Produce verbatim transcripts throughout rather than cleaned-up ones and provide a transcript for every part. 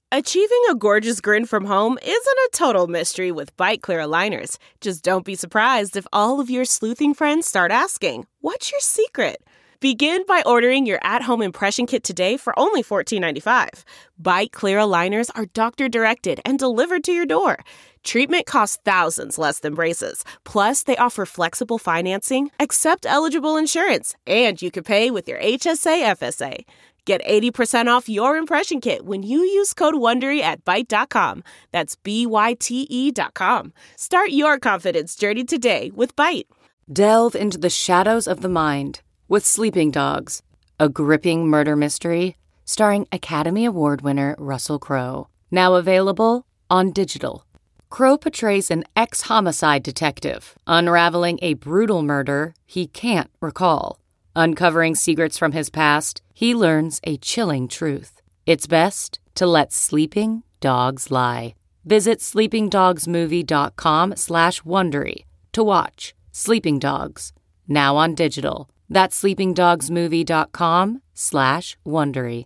Achieving a gorgeous grin from home isn't a total mystery with Byte Clear aligners. Just don't be surprised if all of your sleuthing friends start asking, "What's your secret?" Begin by ordering your at-home impression kit today for only fourteen ninety-five. Byte Clear aligners are doctor-directed and delivered to your door. Treatment costs thousands less than braces. Plus, they offer flexible financing, accept eligible insurance, and you can pay with your H S A F S A. Get eighty percent off your impression kit when you use code WONDERY at Byte dot com. That's B Y T E dot com. Start your confidence journey today with Byte. Delve into the shadows of the mind with Sleeping Dogs, a gripping murder mystery starring Academy Award winner Russell Crowe. Now available on digital. Crowe portrays an ex-homicide detective unraveling a brutal murder he can't recall. Uncovering secrets from his past, he learns a chilling truth. It's best to let sleeping dogs lie. Visit sleepingdogsmovie.com slash Wondery to watch Sleeping Dogs, now on digital. That's sleepingdogsmovie.com slash Wondery.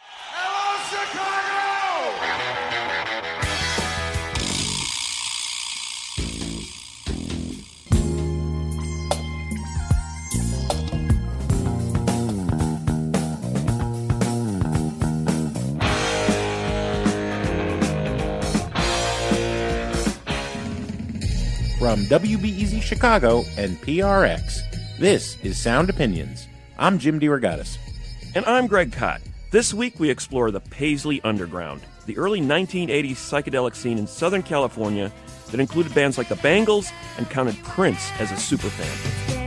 From W B E Z Chicago and P R X, this is Sound Opinions. I'm Jim DeRogatis. And I'm Greg Kot. This week we explore the Paisley Underground, the early nineteen eighties psychedelic scene in Southern California that included bands like the Bangles and counted Prince as a superfan.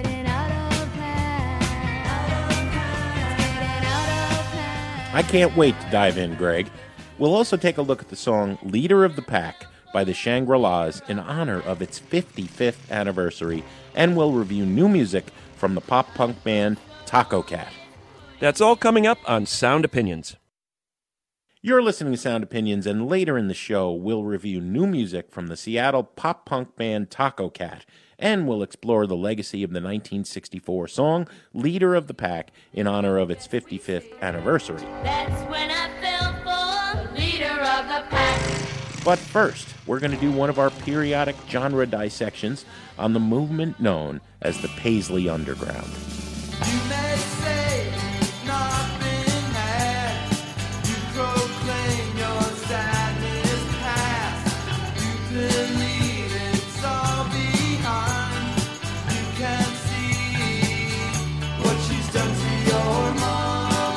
I can't wait to dive in, Greg. We'll also take a look at the song Leader of the Pack by the Shangri-Las in honor of its fifty-fifth anniversary, and we'll review new music from the pop-punk band Taco Cat. That's all coming up on Sound Opinions. You're listening to Sound Opinions, and later in the show, we'll review new music from the Seattle pop-punk band Taco Cat, and we'll explore the legacy of the nineteen sixty-four song Leader of the Pack in honor of its fifty-fifth anniversary. That's when I fell for Leader of the Pack. But first, we're going to do one of our periodic genre dissections on the movement known as the Paisley Underground. You may say nothing had. You proclaim your sadness past. You believe it's all behind. You can see what she's done to your mind.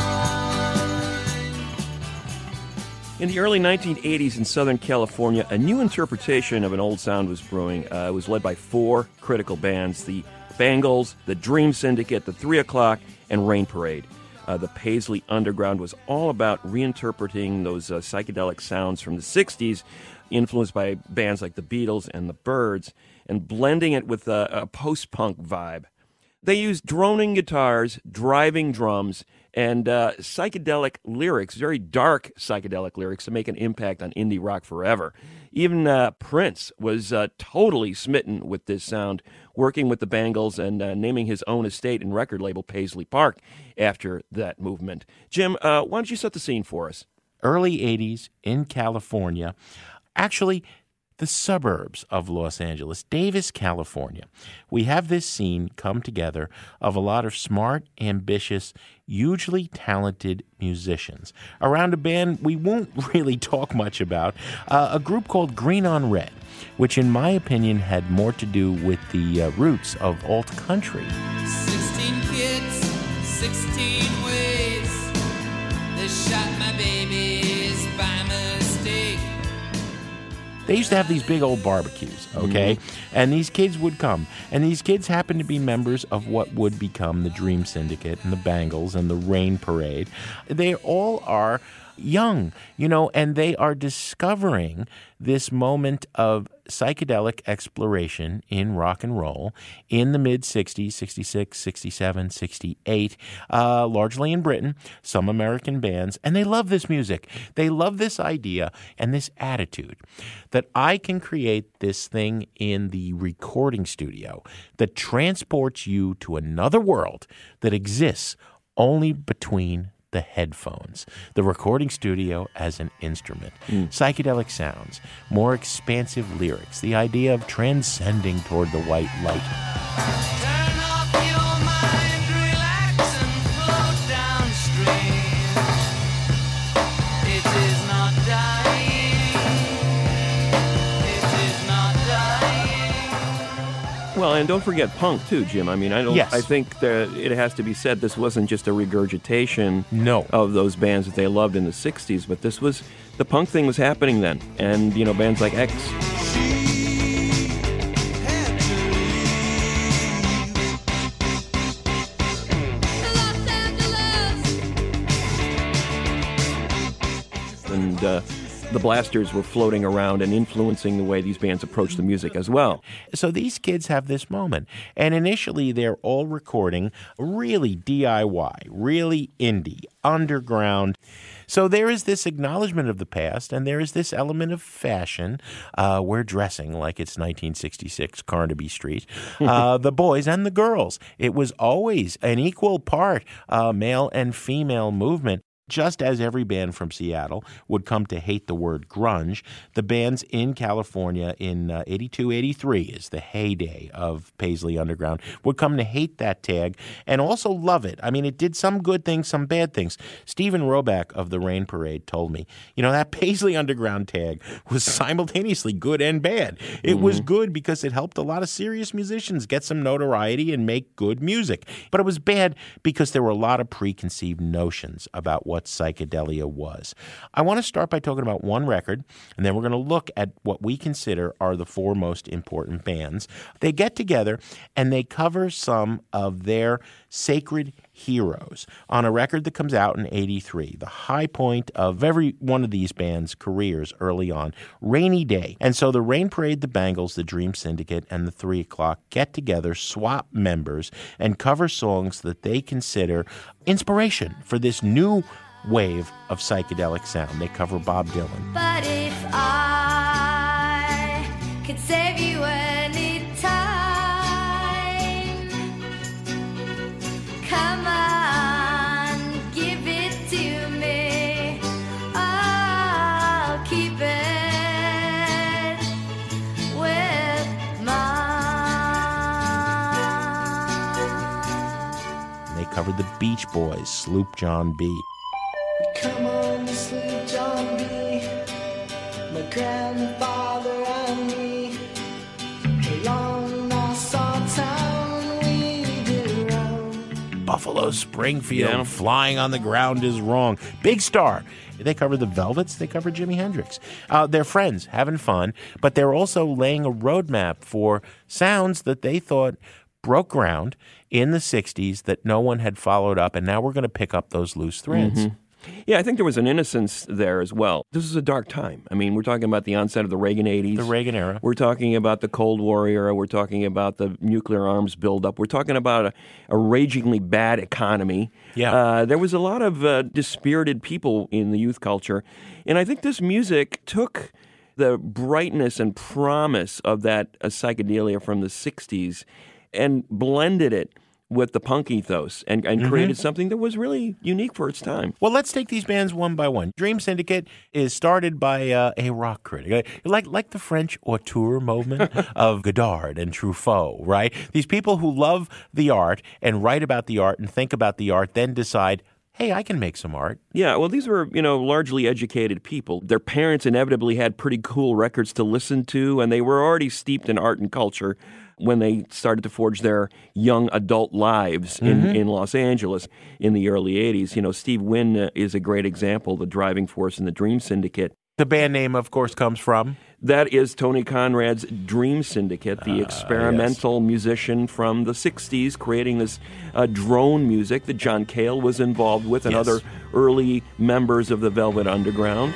In the early nineteen eighties in Southern California, a new interpretation of an old sound was brewing. Uh, it was led by four critical bands, the Bangles, the Dream Syndicate, the Three O'Clock, and Rain Parade. Uh, the Paisley Underground was all about reinterpreting those uh, psychedelic sounds from the sixties, influenced by bands like the Beatles and the Byrds, and blending it with a, a post-punk vibe. They used droning guitars, driving drums, and uh, psychedelic lyrics, very dark psychedelic lyrics, to make an impact on indie rock forever. Even uh, Prince was uh, totally smitten with this sound, working with the Bangles and uh, naming his own estate and record label Paisley Park after that movement. Jim, uh, why don't you set the scene for us? Early eighties in California. Actually, the suburbs of Los Angeles, Davis, California. We have this scene come together of a lot of smart, ambitious, hugely talented musicians around a band we won't really talk much about, uh, a group called Green on Red, which in my opinion had more to do with the uh, roots of alt country. Sixteen kids, sixteen ways. They shot my babies by mistake. They used to have these big old barbecues, okay? Mm-hmm. And these kids would come. And these kids happened to be members of what would become the Dream Syndicate and the Bangles and the Rain Parade. They all are young, you know, and they are discovering this moment of psychedelic exploration in rock and roll in the mid-sixties, sixty-six, sixty-seven, sixty-eight, uh, largely in Britain, some American bands, and they love this music. They love this idea and this attitude that I can create this thing in the recording studio that transports you to another world that exists only between the headphones, the recording studio as an instrument, mm. psychedelic sounds, more expansive lyrics, the idea of transcending toward the white light. Turn off your mind, relax and float downstream. It is not dying. It is not dying. Well, and don't forget punk too, Jim. I mean, I don't. Yes. I think that it has to be said this wasn't just a regurgitation No. of those bands that they loved in the sixties, but this was the punk thing was happening then, and you know, bands like X. And uh, the Blasters were floating around and influencing the way these bands approach the music as well. So these kids have this moment, and initially they're all recording really D I Y, really indie, underground. So there is this acknowledgement of the past, and there is this element of fashion. Uh, we're dressing like it's nineteen sixty-six Carnaby Street. Uh, the boys and the girls. It was always an equal part uh, male and female movement. Just as every band from Seattle would come to hate the word grunge, the bands in California in uh, eighty-two, eighty-three is the heyday of Paisley Underground, would come to hate that tag and also love it. I mean, it did some good things, some bad things. Stephen Roback of the Rain Parade told me, you know, that Paisley Underground tag was simultaneously good and bad. It mm-hmm. was good because it helped a lot of serious musicians get some notoriety and make good music. But it was bad because there were a lot of preconceived notions about what what psychedelia was. I want to start by talking about one record, and then we're going to look at what we consider are the four most important bands. They get together and they cover some of their sacred heroes on a record that comes out in eighty-three, the high point of every one of these bands' careers early on, Rainy Day. And so the Rain Parade, the Bangles, the Dream Syndicate, and the Three O'Clock get together, swap members, and cover songs that they consider inspiration for this new wave of psychedelic sound. They cover Bob Dylan. But if I could save you any time, come on, give it to me. I'll keep it with mine. They covered the Beach Boys, Sloop John B. Come on, Sloop John B. My grandfather and me. Along Nassau town we did roam. Buffalo Springfield, Yeah. Flying on the Ground is Wrong. Big Star. They cover the Velvets. They cover Jimi Hendrix. Uh, they're friends, having fun, but they're also laying a roadmap for sounds that they thought broke ground in the sixties that no one had followed up, and now we're going to pick up those loose threads. Mm-hmm. Yeah, I think there was an innocence there as well. This is a dark time. I mean, we're talking about the onset of the Reagan eighties. The Reagan era. We're talking about the Cold War era. We're talking about the nuclear arms buildup. We're talking about a, a ragingly bad economy. Yeah. Uh, there was a lot of uh, dispirited people in the youth culture. And I think this music took the brightness and promise of that uh, psychedelia from the sixties and blended it with the punk ethos and, and Mm-hmm. created something that was really unique for its time. Well, let's take these bands one by one. Dream Syndicate is started by uh, a rock critic, like like the French auteur movement of Godard and Truffaut, right? These people who love the art and write about the art and think about the art, then decide, hey, I can make some art. Yeah, well, these were, you know, largely educated people. Their parents inevitably had pretty cool records to listen to, and they were already steeped in art and culture when they started to forge their young adult lives in, Mm-hmm. in Los Angeles in the early eighties. You know, Steve Wynn uh, is a great example, the driving force in the Dream Syndicate. The band name, of course, comes from... That is Tony Conrad's Dream Syndicate, the Ah, experimental musician from the sixties, creating this uh, drone music that John Cale was involved with and Yes. other early members of the Velvet Underground.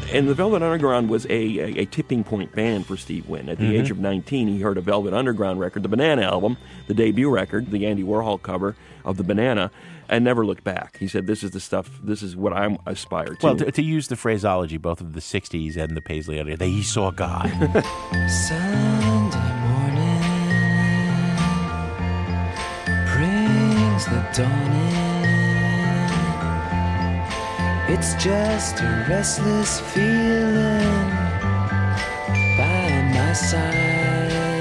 And the Velvet Underground was a, a, a tipping point band for Steve Wynn. At the Mm-hmm. age of nineteen, he heard a Velvet Underground record, the Banana album, the debut record, the Andy Warhol cover of the Banana, and never looked back. He said, this is the stuff, this is what I aspire to. Well, to, to use the phraseology both of the sixties and the Paisley, they he saw God. Sunday morning brings the dawn in. It's just a restless feeling by my side.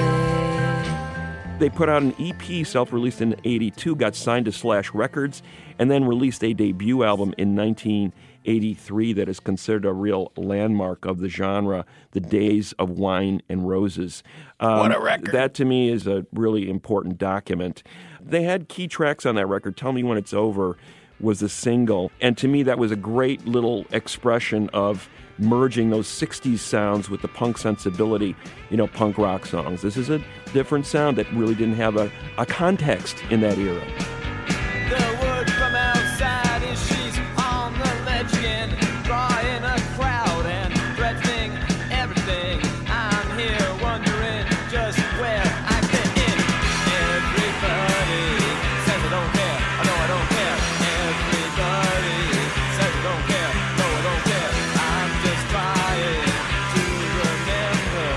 They put out an E P, self-released in eighty-two, got signed to Slash Records, and then released a debut album in nineteen eighty-three that is considered a real landmark of the genre, The Days of Wine and Roses. Um, What a record. That, to me, is a really important document. They had key tracks on that record. Tell Me When It's Over was the single, and to me, that was a great little expression of merging those sixties sounds with the punk sensibility, you know, punk rock songs. This is a different sound that really didn't have a, a context in that era. The word from outside is she's on the ledge again, drawing a crowd and threatening everything. I'm here wondering just where I fit in. Everybody says I don't care. I know I don't care. Everybody says I don't care. No, I don't care. I'm just trying to remember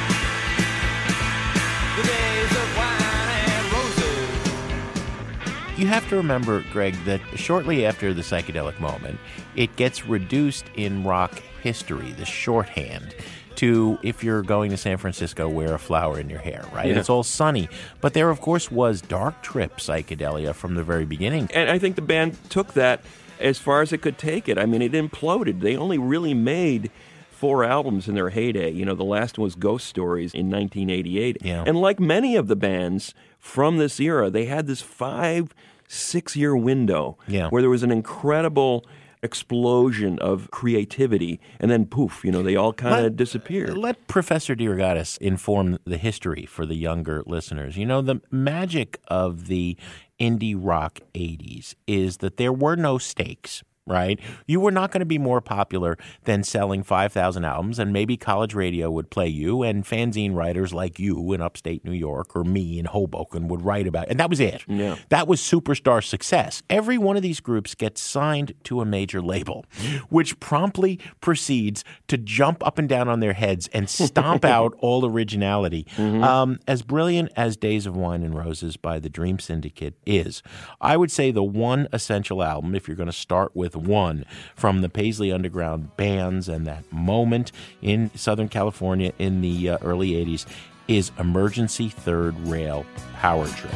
the days of wine and roses. You have to remember, Greg, that shortly after the psychedelic moment, it gets reduced in rock history, the shorthand, to if you're going to San Francisco, wear a flower in your hair, right? Yeah. It's all sunny. But there, of course, was dark trip psychedelia from the very beginning. And I think the band took that as far as it could take it. I mean, it imploded. They only really made four albums in their heyday. You know, the last one was Ghost Stories in nineteen eighty-eight. Yeah. And like many of the bands from this era, they had this five, six-year window Yeah. where there was an incredible explosion of creativity, and then poof, you know, they all kind Let- of disappeared. Let Professor DeRogatis inform the history for the younger listeners. You know, the magic of the indie rock eighties is that there were no stakes. Right? You were not going to be more popular than selling five thousand albums, and maybe college radio would play you, and fanzine writers like you in upstate New York or me in Hoboken would write about it. And that was it. Yeah. That was superstar success. Every one of these groups gets signed to a major label, which promptly proceeds to jump up and down on their heads and stomp out all originality. Um, as brilliant as Days of Wine and Roses by the Dream Syndicate is, I would say the one essential album, if you're going to start with one from the Paisley Underground bands and that moment in Southern California in the uh, early eighties, is Emergency Third Rail Power Trip.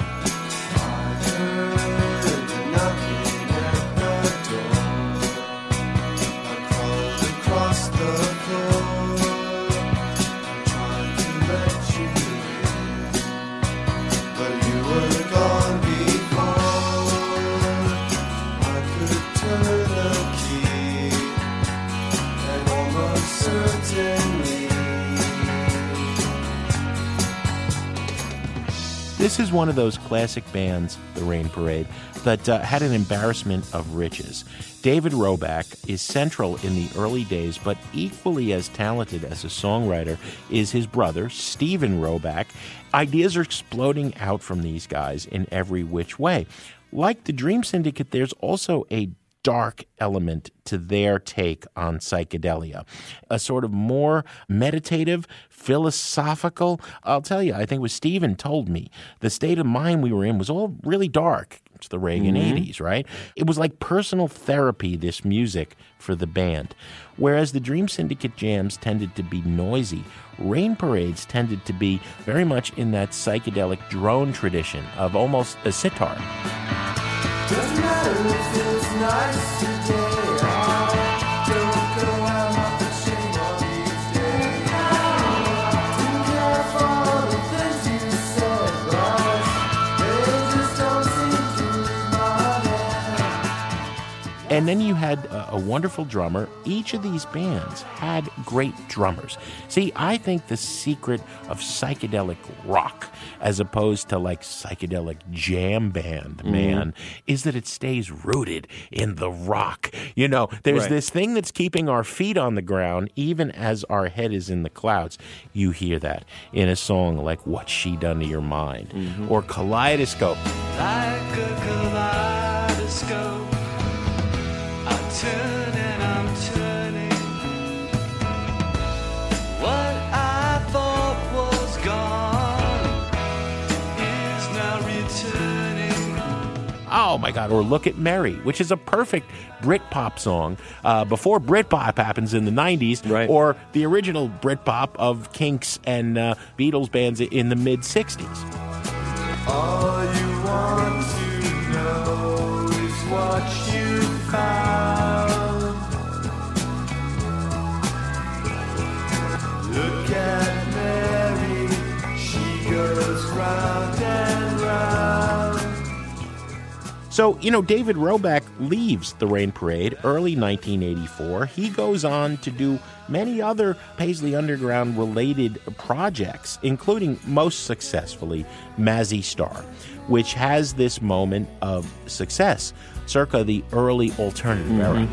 This is one of those classic bands, the Rain Parade, that uh, had an embarrassment of riches. David Roback is central in the early days, but equally as talented as a songwriter is his brother, Stephen Roback. Ideas are exploding out from these guys in every which way. Like the Dream Syndicate, there's also a dark element to their take on psychedelia, a sort of more meditative, philosophical. I'll tell you, I think what Stephen told me, the state of mind we were in was all really dark. It's the Reagan eighties, right? It was like personal therapy, this music for the band. Whereas the Dream Syndicate jams tended to be noisy, Rain Parades tended to be very much in that psychedelic drone tradition of almost a sitar. Doesn't matter if it's nice today. I don't go out off the chain all these days. Didn't care for all the things you said, but they just don't seem to leave my head. And then you had a, a wonderful drummer. Each of these bands had great drummers. See, I think the secret of psychedelic rock, as opposed to like psychedelic jam band, man, is that it stays rooted in the rock. You know, there's Right. this thing that's keeping our feet on the ground, even as our head is in the clouds. You hear that in a song like What's She Done to Your Mind? Or Kaleidoscope. Like a kaleidoscope, I turn and I'm turning. What I thought was gone is now returning. Oh my God, or Look at Mary, which is a perfect Britpop song uh, before Britpop happens in the nineties, Right. or the original Britpop of Kinks and uh, Beatles bands in the mid-sixties. All you want to know is what you found. Look at Mary, she goes round and round. So, you know, David Roback leaves the Rain Parade early nineteen eighty-four. He goes on to do many other Paisley Underground related projects, including most successfully Mazzy Star, which has this moment of success circa the early alternative era.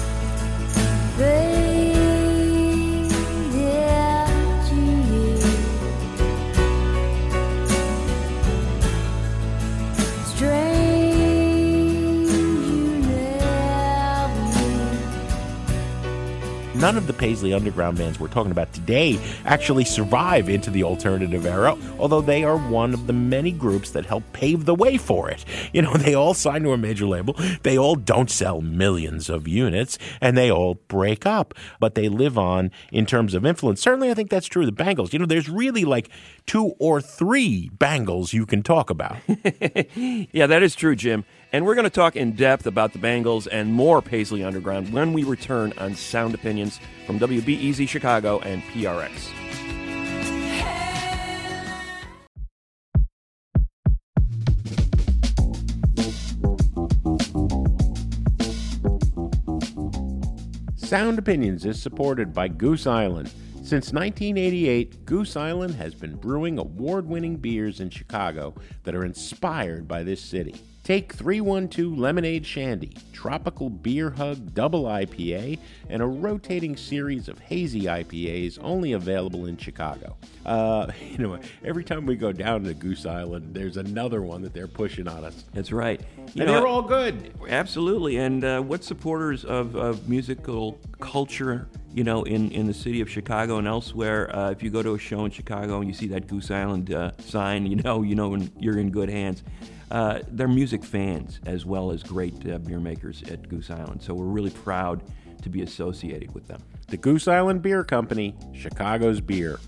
None of the Paisley Underground bands we're talking about today actually survive into the alternative era, although they are one of the many groups that helped pave the way for it. You know, they all sign to a major label, they all don't sell millions of units, and they all break up, but they live on in terms of influence. Certainly, I think that's true of the Bangles. You know, there's really like two or three Bangles you can talk about. Yeah, that is true, Jim. And we're going to talk in depth about the Bangles and more Paisley Underground when we return on Sound Opinions from W B E Z Chicago and P R X. Sound Opinions is supported by Goose Island. Since nineteen eighty-eight, Goose Island has been brewing award-winning beers in Chicago that are inspired by this city. Take three one two Lemonade Shandy, Tropical Beer Hug Double I P A, and a rotating series of hazy I P As only available in Chicago. Uh, you know, every time we go down to Goose Island, there's another one that they're pushing on us. That's right. You And know, they're all good. Absolutely. And uh, what supporters of, of musical culture, you know, in, in the city of Chicago and elsewhere, uh, if you go to a show in Chicago and you see that Goose Island uh, sign, you know, you know you're in good hands. Uh, they're music fans as well as great uh, beer makers at Goose Island. So we're really proud to be associated with them. The Goose Island Beer Company, Chicago's beer.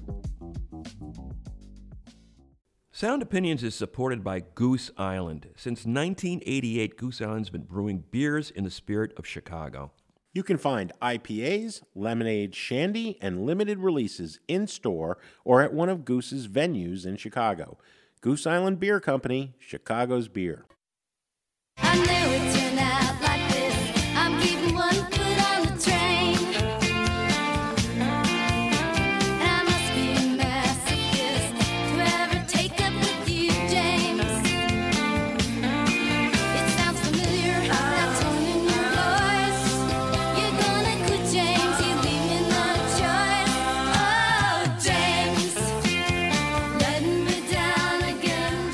Sound Opinions is supported by Goose Island. Since nineteen eighty-eight, Goose Island's been brewing beers in the spirit of Chicago. You can find I P As, lemonade, shandy, and limited releases in-store or at one of Goose's venues in Chicago. Goose Island Beer Company, Chicago's beer. I knew it turned out like this. I'm keeping one foot on the train. And I must be a masochist to ever take up with you, James. It sounds familiar, that tone in your voice. You're gonna quit, James. You leave me no choice. Oh, James, letting me down again,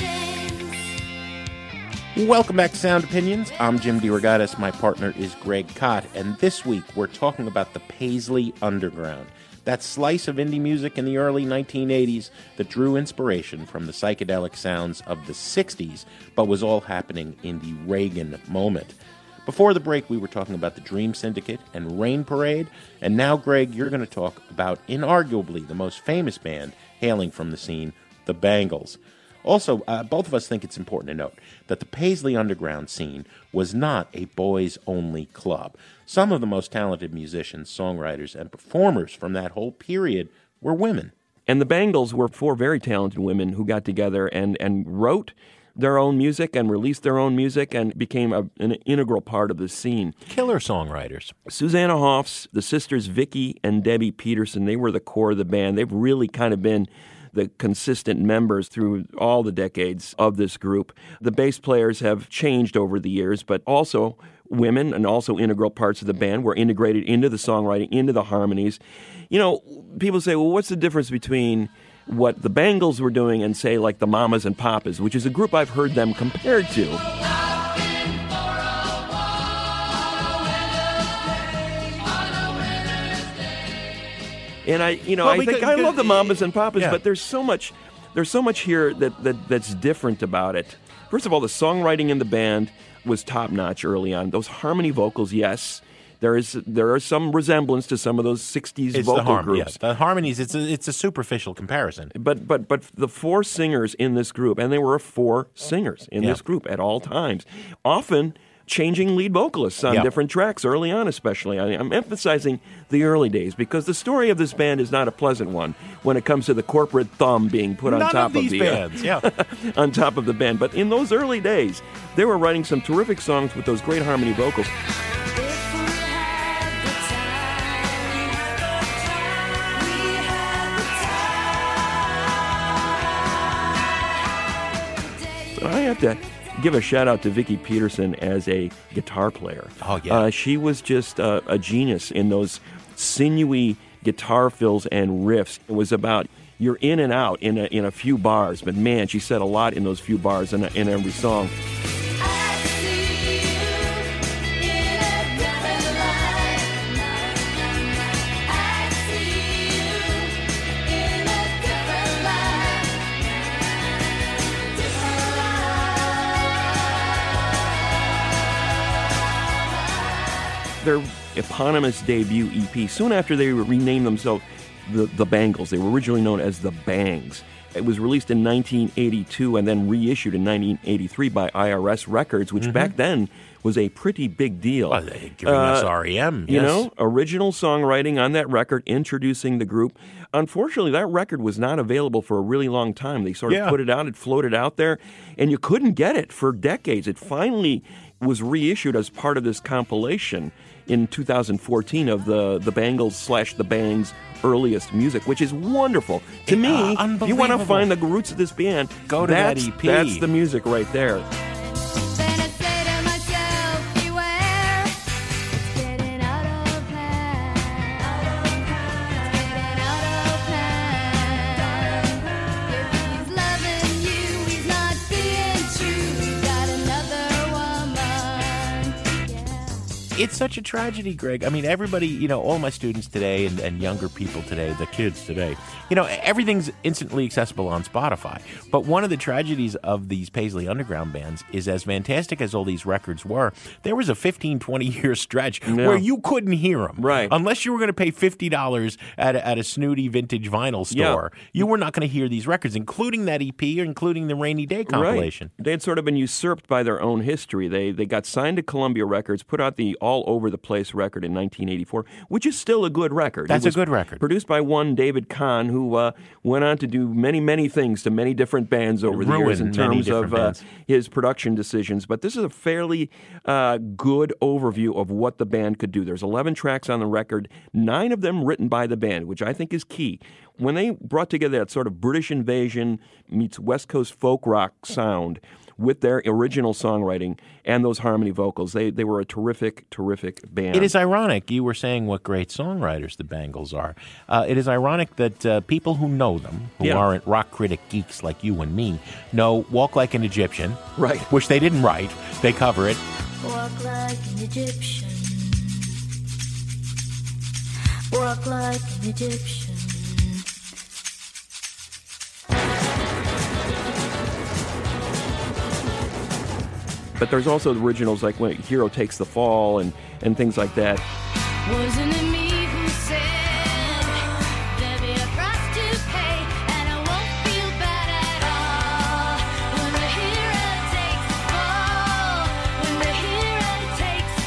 James. Welcome back to Sound Opinions. I'm Jim DeRogatis. My partner is Greg Kot. And this week we're talking about the Paisley Underground, that slice of indie music in the early nineteen eighties that drew inspiration from the psychedelic sounds of the sixties, but was all happening in the Reagan moment. Before the break, we were talking about the Dream Syndicate and Rain Parade, and now, Greg, you're going to talk about inarguably the most famous band hailing from the scene, the Bangles. Also, uh, both of us think it's important to note that the Paisley Underground scene was not a boys-only club. Some of the most talented musicians, songwriters, and performers from that whole period were women. And the Bangles were four very talented women who got together and, and wrote their own music and released their own music and became a, an integral part of the scene. Killer songwriters. Susanna Hoffs, the sisters Vicky and Debbie Peterson, they were the core of the band. They've really kind of been the consistent members through all the decades of this group. The bass players have changed over the years, but also women and also integral parts of the band were integrated into the songwriting, into the harmonies. You know, people say, well, what's the difference between what the Bangles were doing and, say, like the Mamas and Papas, which is a group I've heard them compared to? And I, you know, Well, I we think could- I could- love the Mamas and Papas, Yeah. but there's so much, there's so much here that, that that's different about it. First of all, the songwriting in the band was top notch early on. Those harmony vocals, yes, there is there are some resemblance to some of those sixties It's vocal the harmony. groups. Yes. The harmonies. It's a, it's a superficial comparison. But but but the four singers in this group, and there were four singers in Yeah. this group at all times, often changing lead vocalists on Yeah. different tracks early on, especially. I, I'm emphasizing the early days because the story of this band is not a pleasant one when it comes to the corporate thumb being put on None top of these the bands. Uh, Yeah. on top of the band. But in those early days, they were writing some terrific songs with those great harmony vocals. If we had the time, we had the time. I have to give a shout out to Vicky Peterson as a guitar player. Oh, yeah. Uh, she was just uh, a genius in those sinewy guitar fills and riffs. It was about you're in and out in a, in a few bars, but man, she said a lot in those few bars in, in every song. I see you in a different light. I see you in a different light. Different light. Their eponymous debut E P, soon after they renamed themselves the, the Bangles. They were originally known as the Bangs. It was released in nineteen eighty-two and then reissued in nineteen eighty-three by I R S Records, which back then was a pretty big deal. Well, they're giving us Uh, R E M. You yes. know, original songwriting on that record, introducing the group. Unfortunately, that record was not available for a really long time. They sort of Yeah. put it out, it floated out there, and you couldn't get it for decades. It finally was reissued as part of this compilation in two thousand fourteen of the, the Bangles slash the Bangs' earliest music, which is wonderful. To Uh, me, if you want to unbelievable. find the roots of this band, Go to that that's, E P. that's the music right there. Then I say to myself, beware, it's getting out of hand. It's getting out of hand. If he's loving you, he's not being true. He's got another woman. Yeah. It's such a tragedy, Greg. I mean, everybody, you know, all my students today and, and younger people today, the kids today, you know, everything's instantly accessible on Spotify. But one of the tragedies of these Paisley Underground bands is, as fantastic as all these records were, there was a fifteen, twenty year stretch Yeah. where you couldn't hear them. Right. Unless you were going to pay fifty dollars at a, at a snooty vintage vinyl store, you were not going to hear these records, including that E P or including the Rainy Day compilation. Right. They had sort of been usurped by their own history. They they got signed to Columbia Records, put out the All Over the Place record in nineteen eighty-four, which is still a good record. That's It a was good record. Produced by one David Kahn, who uh, went on to do many, many things to many different bands over the years in Ruined many terms of different uh, bands. his production decisions. But this is a fairly uh, good overview of what the band could do. There's eleven tracks on the record, nine of them written by the band, which I think is key. When they brought together that sort of British invasion meets West Coast folk rock sound with their original songwriting and those harmony vocals, they they were a terrific, terrific band. It is ironic. You were saying what great songwriters the Bangles are. Uh, it is ironic that uh, people who know them, who Yeah. aren't rock critic geeks like you and me, know Walk Like an Egyptian, Right. which they didn't write. They cover it. Walk like an Egyptian. Walk like an Egyptian. But there's also the originals like when Hero Takes the Fall and, and things like that. Wasn't it me who said there'll be a price to pay, and I won't feel bad at all when the hero takes the fall, when the hero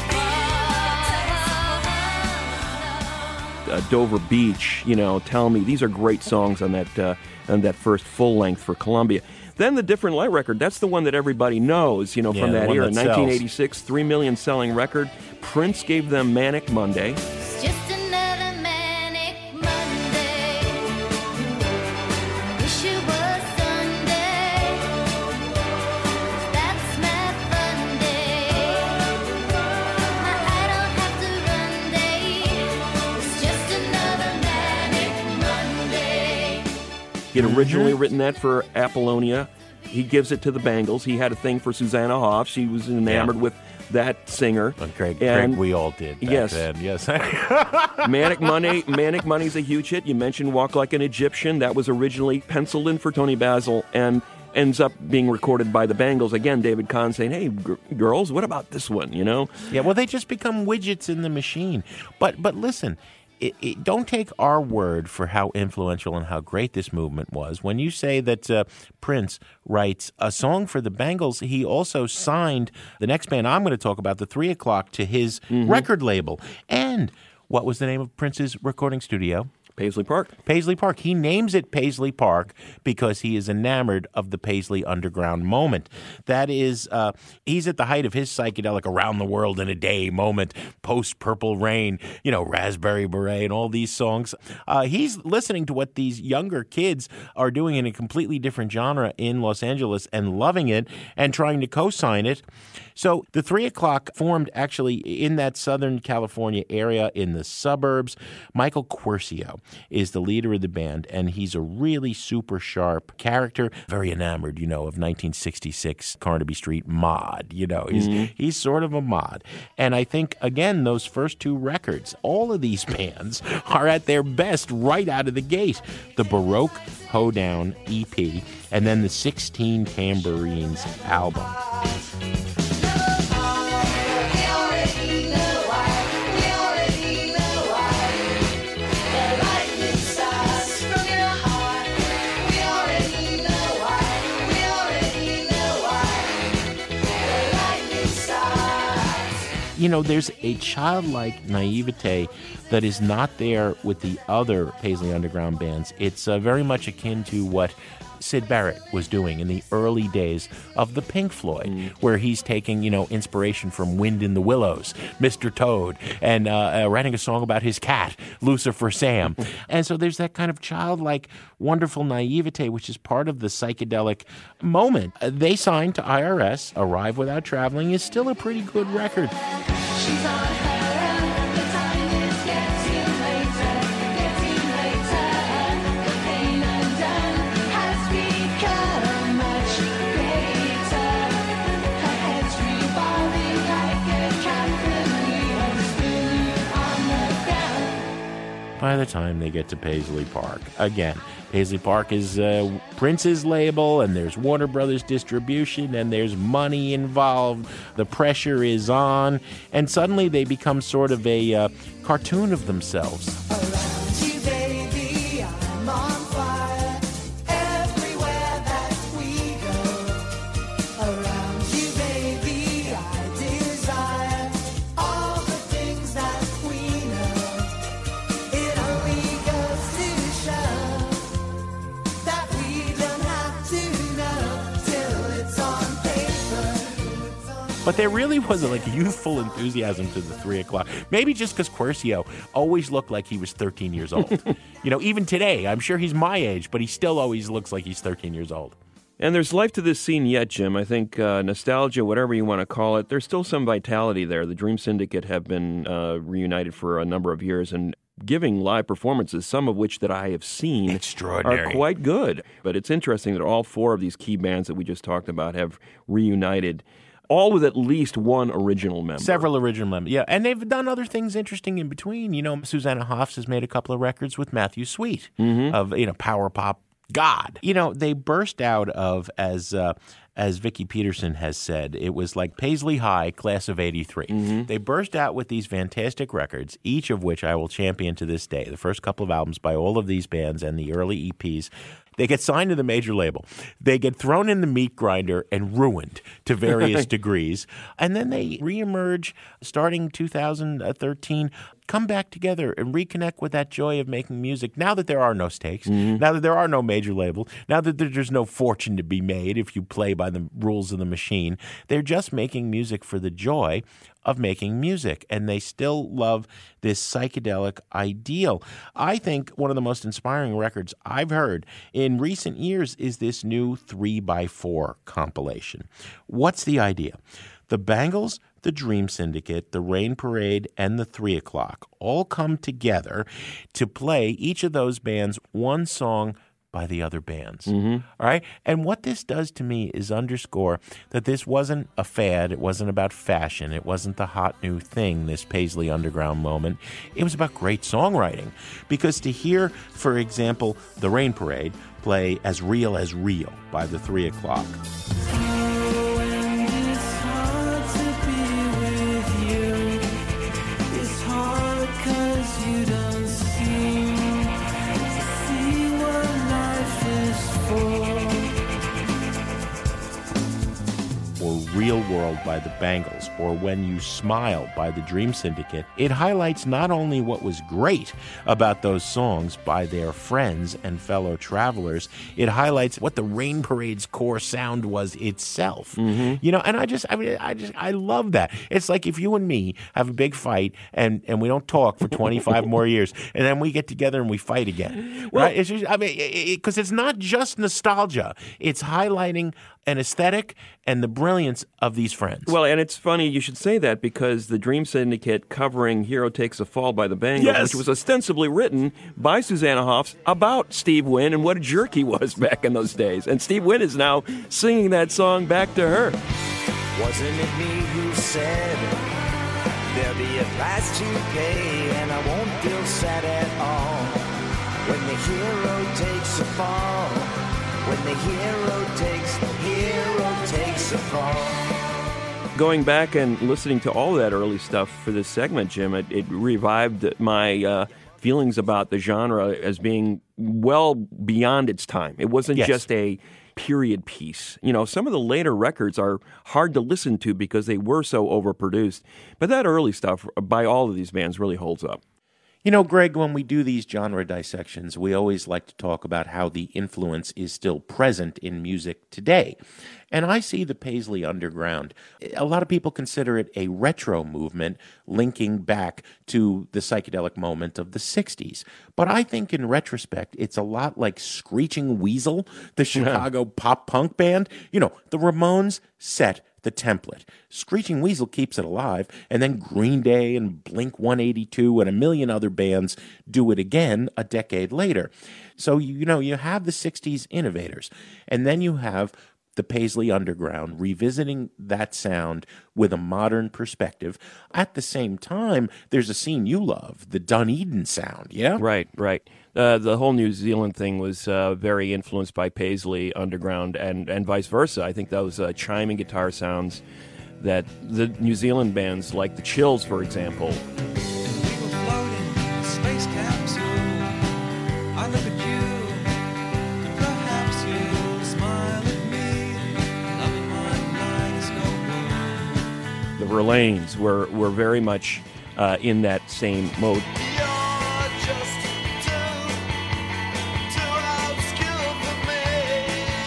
takes the fall. Uh, Dover Beach, you know, Tell Me. These are great songs on that uh, on that first full length for Columbia. Then the Different Light record, that's the one that everybody knows, you know, Yeah, from the that one era. that sells. nineteen eighty-six, three million selling record. Prince gave them Manic Monday. It's just another manic Monday. Wish it was Sunday. That's my fun day. My I don't have to run day. It's just another manic Monday. He had originally written that for Apollonia. He gives it to the Bangles. He had a thing for Susanna Hoff. She was enamored Yeah. with that singer. Well, Craig, And- Craig, we all did back Yes. then. Yes. Manic Money, Manic Money's a huge hit. You mentioned Walk Like an Egyptian. That was originally penciled in for Tony Basil and ends up being recorded by the Bangles. Again, David Kahn saying, hey, g- girls, what about this one, you know? Yeah, well, they just become widgets in the machine. But but listen, it, it, don't take our word for how influential and how great this movement was. When you say that uh, Prince writes a song for the Bangles, he also signed the next band I'm going to talk about, the Three O'Clock, to his record label. And what was the name of Prince's recording studio? Paisley Park. Paisley Park. He names it Paisley Park because he is enamored of the Paisley Underground moment. That is, uh, he's at the height of his psychedelic around the world in a day moment, post Purple Rain, you know, Raspberry Beret and all these songs. Uh, he's listening to what these younger kids are doing in a completely different genre in Los Angeles and loving it and trying to co-sign it. So the Three O'Clock formed actually in that Southern California area in the suburbs. Michael Quercio is the leader of the band, and he's a really super sharp character, very enamored, you know, of nineteen sixty-six Carnaby Street mod. You know, he's he's sort of a mod. And I think, again, those first two records, all of these bands are at their best right out of the gate. The Baroque Hoedown E P, and then the sixteen Tambourines album. You know, there's a childlike naivete that is not there with the other Paisley Underground bands. It's uh, very much akin to what Syd Barrett was doing in the early days of the Pink Floyd, mm. where he's taking, you know, inspiration from Wind in the Willows, Mister Toad, and uh, uh, writing a song about his cat, Lucifer Sam. And so there's that kind of childlike, wonderful naivete, which is part of the psychedelic moment. Uh, they signed to I R S. Arrive Without Traveling is still a pretty good record. She's on her own. The time is getting later, getting later. The pain undone has become much greater. Her head's revolving like a campanile, spinning on the ground. By the time they get to Paisley Park, again, Paisley Park is uh, Prince's label, and there's Warner Brothers distribution, and there's money involved. The pressure is on, and suddenly they become sort of a uh, cartoon of themselves. Around you, baby, I'm on fire. Everywhere that we go. Around you, baby, I desire all the things that we know. It only goes to show that we don't have to know till it's on paper. But there really was a, like youthful enthusiasm to the Three O'Clock. Maybe just because Quercio always looked like he was thirteen years old. You know, even today, I'm sure he's my age, but he still always looks like he's thirteen years old. And there's life to this scene yet, Jim. I think uh, nostalgia, whatever you want to call it, there's still some vitality there. The Dream Syndicate have been uh, reunited for a number of years and giving live performances, some of which that I have seen Extraordinary. are quite good. But it's interesting that all four of these key bands that we just talked about have reunited, all with at least one original member. Several original members, yeah. And they've done other things interesting in between. You know, Susanna Hoffs has made a couple of records with Matthew Sweet of, you know, power pop god. You know, they burst out of, as uh, as Vicki Peterson has said, it was like Paisley High, class of eighty-three. They burst out with these fantastic records, each of which I will champion to this day. The first couple of albums by all of these bands and the early E Ps. They get signed to the major label. They get thrown in the meat grinder and ruined to various degrees. And then they reemerge starting two thousand thirteen, come back together and reconnect with that joy of making music now that there are no stakes, Mm-hmm. now that there are no major labels, now that there's no fortune to be made if you play by the rules of the machine. They're just making music for the joy of making music, and they still love this psychedelic ideal. I think one of the most inspiring records I've heard in recent years is this new three by four compilation. What's the idea? The Bangles, the Dream Syndicate, the Rain Parade, and the Three O'Clock all come together to play each of those bands one song by the other bands. Mm-hmm. All right? And what this does to me is underscore that this wasn't a fad. It wasn't about fashion. It wasn't the hot new thing, this Paisley Underground moment. It was about great songwriting. Because to hear, for example, the Rain Parade play As Real as Real by the Three O'Clock. Or Real World by the Bangles, or When You Smile by the Dream Syndicate, it highlights not only what was great about those songs by their friends and fellow travelers, it highlights what the Rain Parade's core sound was itself. Mm-hmm. You know, and I just, I mean, I just, I love that. It's like if you and me have a big fight and, and we don't talk for twenty-five more years, and then we get together and we fight again. Well- right? It's just, I mean, because it, it, it's not just nostalgia. It's highlighting an aesthetic and the brilliance of these friends. Well, and it's funny you should say that because the Dream Syndicate covering Hero Takes a Fall by the Bangles, Yes. which was ostensibly written by Susanna Hoffs about Steve Wynn and what a jerk he was back in those days. And Steve Wynn is now singing that song back to her. Wasn't it me who said there'll be a price to pay and I won't feel sad at all when the hero takes a fall, when the hero takes, the hero takes a fall. Going back and listening to all that early stuff for this segment, Jim, it, it revived my uh, feelings about the genre as being well beyond its time. It wasn't Yes. just a period piece. You know, some of the later records are hard to listen to because they were so overproduced. But that early stuff by all of these bands really holds up. You know, Greg, when we do these genre dissections, we always like to talk about how the influence is still present in music today. And I see the Paisley Underground. A lot of people consider it a retro movement linking back to the psychedelic moment of the sixties. But I think in retrospect, it's a lot like Screeching Weasel, the Chicago pop punk band. You know, the Ramones set the template. Screeching Weasel keeps it alive, and then Green Day and Blink one eighty-two and a million other bands do it again a decade later. So, you know, you have the sixties innovators, and then you have the Paisley Underground revisiting that sound with a modern perspective. At the same time, there's a scene you love, the Dunedin sound, yeah? Right, right. Uh, the whole New Zealand thing was uh, very influenced by Paisley Underground and, and vice versa. I think those uh, chiming guitar sounds that the New Zealand bands like the Chills, for example. We were floating in a space capsule. I look at you, and perhaps you'll smile at me. Love in my night is no The Verlaines were, were very much uh, in that same mode. You're just too, too obscure for me.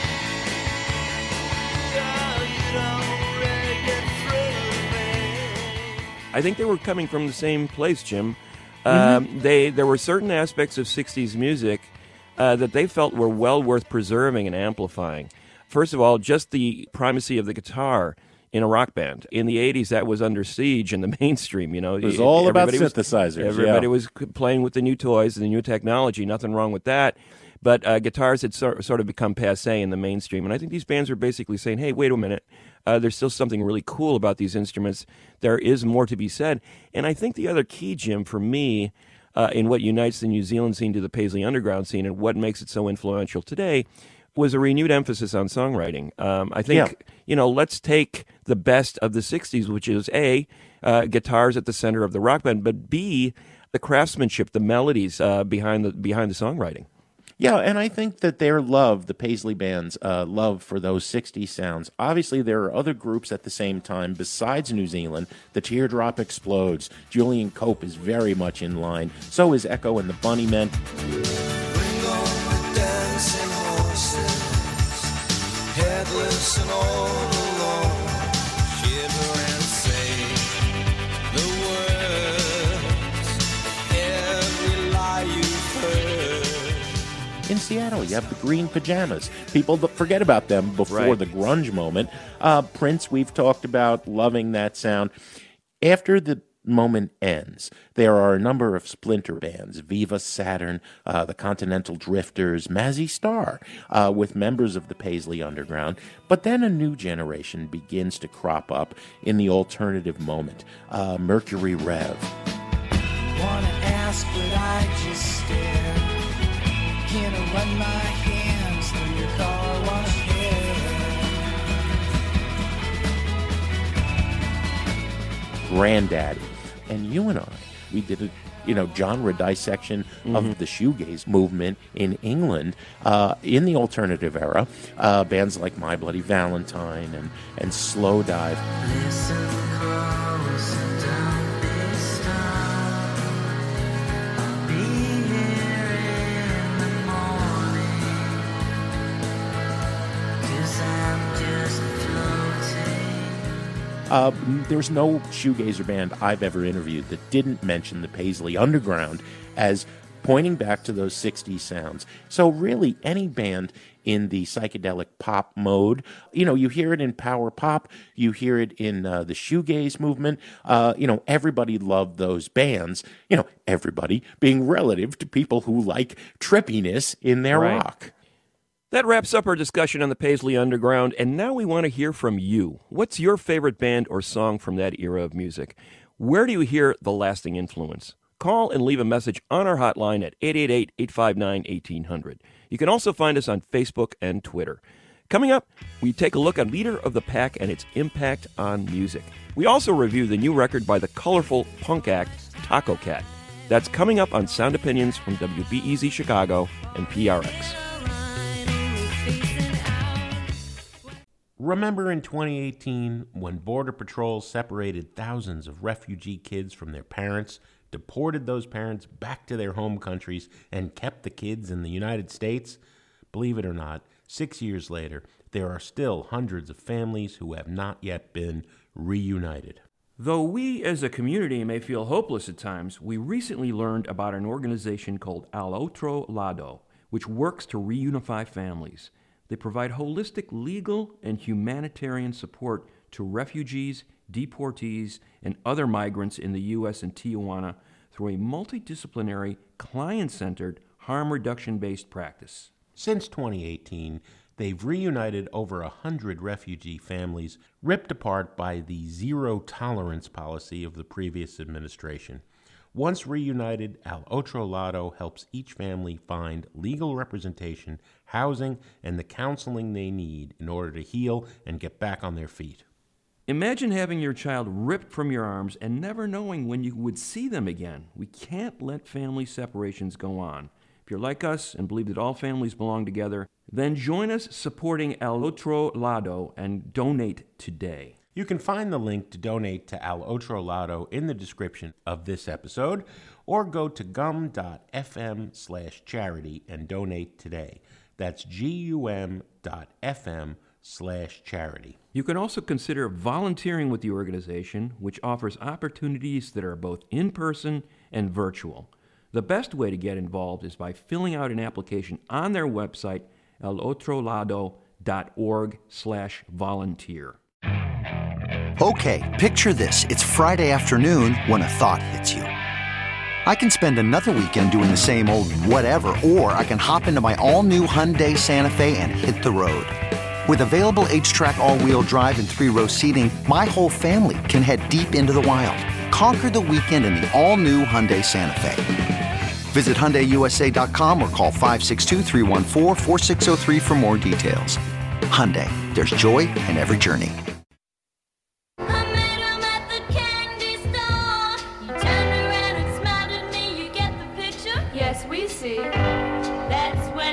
Oh, you don't really get through me. I think they were coming from the same place, Jim. Um, they there were certain aspects of sixties music uh, that they felt were well worth preserving and amplifying. First of all, just the primacy of the guitar in a rock band. In the eighties, that was under siege in the mainstream. You know, It was all about Everybody was- synthesizers, Everybody yeah. was c- playing with the new toys and the new technology. Nothing wrong with that. But uh, guitars had sor- sort of become passé in the mainstream. And I think these bands were basically saying, hey, wait a minute. Uh, there's still something really cool about these instruments. There is more to be said. And I think the other key, Jim, for me, uh, in what unites the New Zealand scene to the Paisley Underground scene and what makes it so influential today was a renewed emphasis on songwriting. Um, I think, Yeah. you know, let's take the best of the sixties, which is A, uh, guitars at the center of the rock band, but B, the craftsmanship, the melodies uh, behind the behind the songwriting. Yeah, and I think that their love, the Paisley Band's uh, love for those sixties sounds, obviously there are other groups at the same time besides New Zealand. The Teardrop Explodes. Julian Cope is very much in line. So is Echo and the Bunnymen. Bring on the dancing horses, headless and all alone. Shiver and say the words, every lie you've heard. In Seattle, you have the Green Pajamas. People don't forget about them before Right. the grunge moment. Uh, Prince, we've talked about, loving that sound. After the moment ends, there are a number of splinter bands, Viva Saturn, uh, the Continental Drifters, Mazzy Star, uh, with members of the Paisley Underground. But then a new generation begins to crop up in the alternative moment, uh, Mercury Rev. Wanna ask, but I just stare. Can I run my hands through your car wash hair? Granddaddy. And you and I, we did a you know genre dissection of the shoegaze movement in England uh, in the alternative era. Uh, bands like My Bloody Valentine and and Slow Dive. Listen close and don't be stopped. I'll be here in the morning, 'cause I'm just floating. Uh, there's no shoegazer band I've ever interviewed that didn't mention the Paisley Underground as pointing back to those sixties sounds. So really, any band in the psychedelic pop mode, you know, you hear it in power pop, you hear it in uh, the shoegaze movement. Uh, you know, everybody loved those bands. You know, everybody being relative to people who like trippiness in their Right. rock. That wraps up our discussion on the Paisley Underground, and now we want to hear from you. What's your favorite band or song from that era of music? Where do you hear the lasting influence? Call and leave a message on our hotline at eight eight eight, eight five nine, one eight hundred. You can also find us on Facebook and Twitter. Coming up, we take a look at Leader of the Pack and its impact on music. We also review the new record by the colorful punk act Taco Cat. That's coming up on Sound Opinions from W B E Z Chicago and P R X. Remember in twenty eighteen when Border Patrol separated thousands of refugee kids from their parents, deported those parents back to their home countries, and kept the kids in the United States? Believe it or not, six years later, there are still hundreds of families who have not yet been reunited. Though we as a community may feel hopeless at times, we recently learned about an organization called Al Otro Lado, which works to reunify families. They provide holistic legal and humanitarian support to refugees, deportees, and other migrants in the U S and Tijuana through a multidisciplinary, client-centered, harm reduction-based practice. Since twenty eighteen, they've reunited over a hundred refugee families ripped apart by the zero-tolerance policy of the previous administration. Once reunited, Al Otro Lado helps each family find legal representation, housing, and the counseling they need in order to heal and get back on their feet. Imagine having your child ripped from your arms and never knowing when you would see them again. We can't let family separations go on. If you're like us and believe that all families belong together, then join us supporting Al Otro Lado and donate today. You can find the link to donate to Al Otro Lado in the description of this episode, or go to gum.fm slash charity and donate today. That's gum.fm slash charity. You can also consider volunteering with the organization, which offers opportunities that are both in-person and virtual. The best way to get involved is by filling out an application on their website, alotrolado.org slash volunteer. Okay, picture this. It's Friday afternoon when a thought hits you. I can spend another weekend doing the same old whatever, or I can hop into my all-new Hyundai Santa Fe and hit the road. With available H-Track all-wheel drive and three-row seating, my whole family can head deep into the wild. Conquer the weekend in the all-new Hyundai Santa Fe. Visit Hyundai U S A dot com or call five six two, three one four, four six zero three for more details. Hyundai, there's joy in every journey. I met him at the candy store. You turned around and smiled at me. You get the picture? Yes, we see. That's when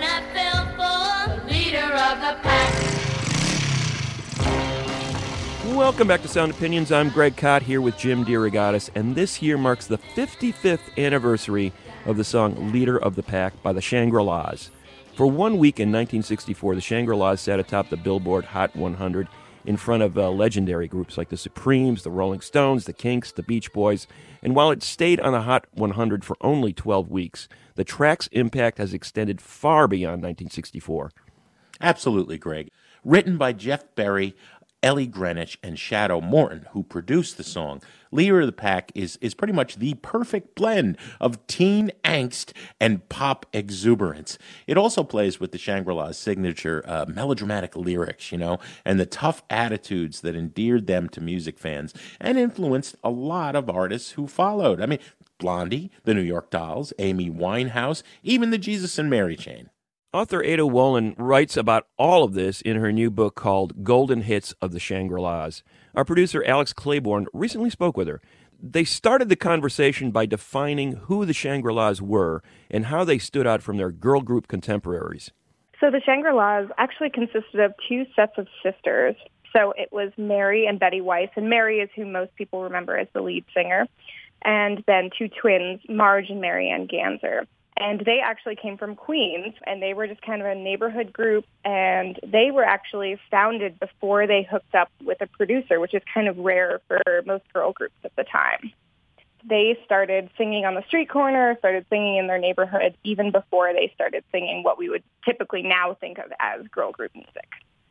Welcome back to Sound Opinions. I'm Greg Kot here with Jim DeRogatis, and this year marks the fifty-fifth anniversary of the song Leader of the Pack by the Shangri-Las. For one week in nineteen sixty-four, the Shangri-Las sat atop the Billboard Hot one hundred in front of uh, legendary groups like the Supremes, the Rolling Stones, the Kinks, the Beach Boys, and while it stayed on the Hot one hundred for only twelve weeks, the track's impact has extended far beyond nineteen sixty-four. Absolutely, Greg. Written by Jeff Berry, Ellie Greenwich, and Shadow Morton, who produced the song, Leader of the Pack is, is pretty much the perfect blend of teen angst and pop exuberance. It also plays with the Shangri-La's signature uh, melodramatic lyrics, you know, and the tough attitudes that endeared them to music fans and influenced a lot of artists who followed. I mean, Blondie, the New York Dolls, Amy Winehouse, even the Jesus and Mary chain. Author Ada Wolin writes about all of this in her new book called Golden Hits of the Shangri-Las. Our producer Alex Claiborne recently spoke with her. They started the conversation by defining who the Shangri-Las were and how they stood out from their girl group contemporaries. So the Shangri-Las actually consisted of two sets of sisters. So it was Mary and Betty Weiss, and Mary is who most people remember as the lead singer, and then two twins, Marge and Marianne Ganser. And they actually came from Queens, and they were just kind of a neighborhood group, and they were actually founded before they hooked up with a producer, which is kind of rare for most girl groups at the time. They started singing on the street corner, started singing in their neighborhood, even before they started singing what we would typically now think of as girl group music.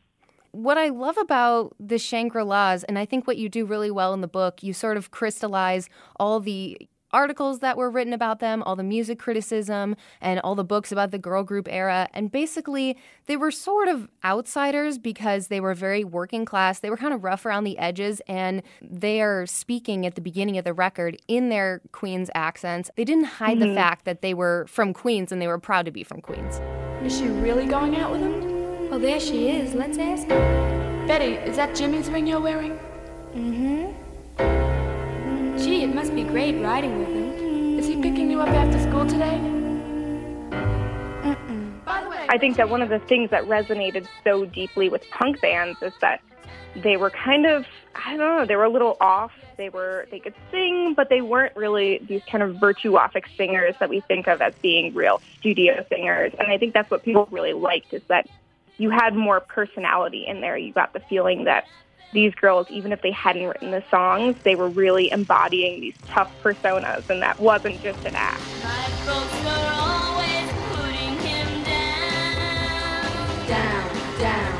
What I love about the Shangri-Las, and I think what you do really well in the book, you sort of crystallize all the articles that were written about them, all the music criticism, and all the books about the girl group era. And basically, they were sort of outsiders because they were very working class. They were kind of rough around the edges, and they are speaking at the beginning of the record in their Queens accents. They didn't hide mm-hmm. the fact that they were from Queens, and they were proud to be from Queens. Is she really going out with him? Well, there she is. Let's ask her. Betty, is that Jimmy's ring you're wearing? Mm-hmm. Gee, it must be great riding with him. Is he picking you up after school today? Mm-mm. By the way, I think that one of the things that resonated so deeply with punk bands is that they were kind of, I don't know, they were a little off. They were, they could sing, but they weren't really these kind of virtuosic singers that we think of as being real studio singers. And I think that's what people really liked, is that you had more personality in there. You got the feeling that these girls, even if they hadn't written the songs, they were really embodying these tough personas, and that wasn't just an act. My folks are always putting him down, down,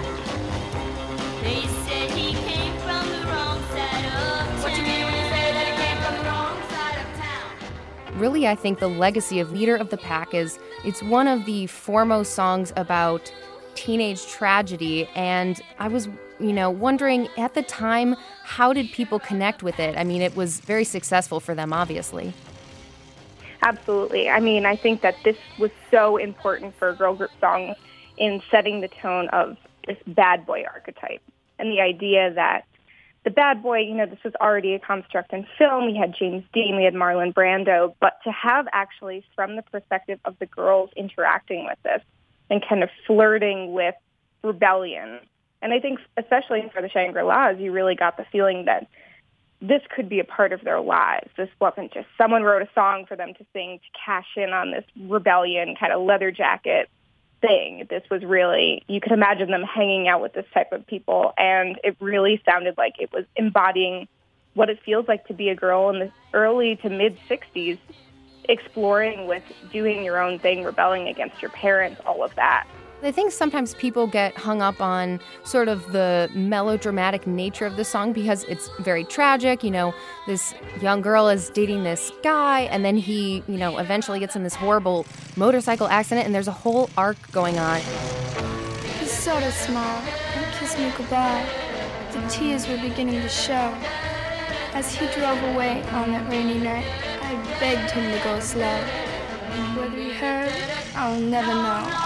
down. They said he came from the wrong side of town. What you mean when you say that he came from the wrong side of town? Really, I think the legacy of Leader of the Pack is it's one of the foremost songs about teenage tragedy, and I was you know, wondering at the time, how did people connect with it? I mean, it was very successful for them, obviously. Absolutely. I mean, I think that this was so important for girl group songs in setting the tone of this bad boy archetype. And the idea that the bad boy, you know, this was already a construct in film. We had James Dean, we had Marlon Brando. But to have actually, from the perspective of the girls interacting with this and kind of flirting with rebellion. And I think especially for the Shangri-Las, you really got the feeling that this could be a part of their lives. This wasn't just someone wrote a song for them to sing to cash in on this rebellion kind of leather jacket thing. This was really, you could imagine them hanging out with this type of people, and it really sounded like it was embodying what it feels like to be a girl in the early to mid-sixties, exploring with doing your own thing, rebelling against your parents, all of that. I think sometimes people get hung up on sort of the melodramatic nature of the song because it's very tragic. You know, this young girl is dating this guy, and then he, you know, eventually gets in this horrible motorcycle accident, and there's a whole arc going on. He's sort of small and kissed me goodbye. The tears were beginning to show. As he drove away on that rainy night, I begged him to go slow. Whether he heard, I'll never know.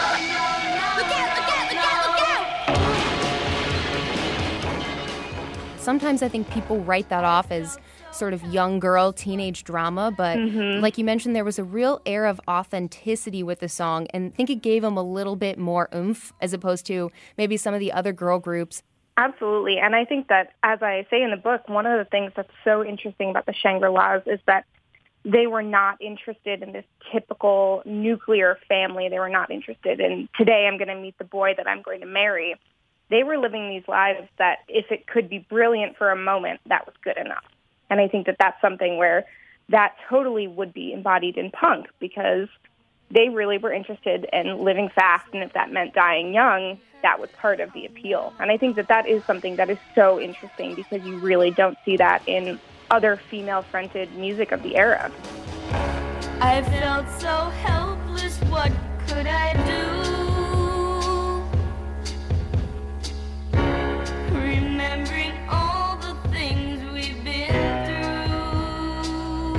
Sometimes I think people write that off as sort of young girl teenage drama, but mm-hmm. like you mentioned, there was a real air of authenticity with the song, and I think it gave them a little bit more oomph as opposed to maybe some of the other girl groups. Absolutely. And I think that, as I say in the book, one of the things that's so interesting about the Shangri-Las is that they were not interested in this typical nuclear family. They were not interested in, today I'm going to meet the boy that I'm going to marry. They were living these lives that if it could be brilliant for a moment, that was good enough. And I think that that's something where that totally would be embodied in punk, because they really were interested in living fast, and if that meant dying young, that was part of the appeal. And I think that that is something that is so interesting, because you really don't see that in other female-fronted music of the era. I felt so helpless, what could I do? Remembering all the things we've been through.